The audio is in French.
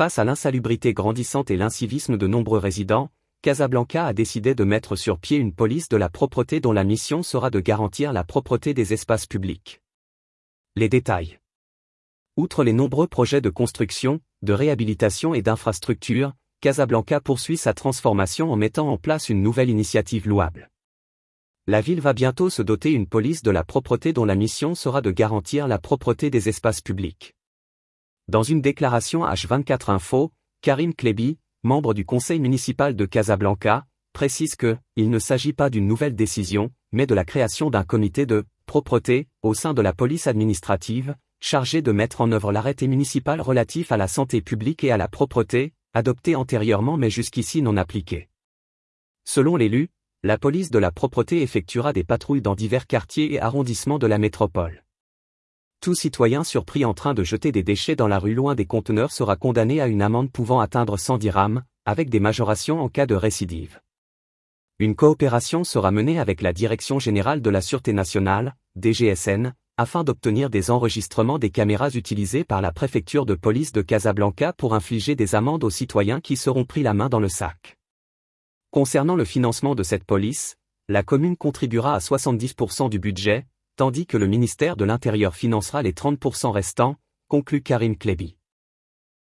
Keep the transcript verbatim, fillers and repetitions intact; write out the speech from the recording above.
Face à l'insalubrité grandissante et l'incivisme de nombreux résidents, Casablanca a décidé de mettre sur pied une police de la propreté dont la mission sera de garantir la propreté des espaces publics. Les détails. Outre les nombreux projets de construction, de réhabilitation et d'infrastructure, Casablanca poursuit sa transformation en mettant en place une nouvelle initiative louable. La ville va bientôt se doter d'une police de la propreté dont la mission sera de garantir la propreté des espaces publics. Dans une déclaration à H vingt-quatre Info, Karim Klebi, membre du conseil municipal de Casablanca, précise que « il ne s'agit pas d'une nouvelle décision, mais de la création d'un comité de « propreté » au sein de la police administrative, chargé de mettre en œuvre l'arrêté municipal relatif à la santé publique et à la propreté, adopté antérieurement mais jusqu'ici non appliqué. » Selon l'élu, la police de la propreté effectuera des patrouilles dans divers quartiers et arrondissements de la métropole. Tout citoyen surpris en train de jeter des déchets dans la rue loin des conteneurs sera condamné à une amende pouvant atteindre cent dirhams, avec des majorations en cas de récidive. Une coopération sera menée avec la Direction générale de la Sûreté nationale, D G S N, afin d'obtenir des enregistrements des caméras utilisées par la préfecture de police de Casablanca pour infliger des amendes aux citoyens qui seront pris la main dans le sac. Concernant le financement de cette police, la commune contribuera à soixante-dix pour cent du budget, tandis que le ministère de l'Intérieur financera les trente pour cent restants, conclut Karim Klebi.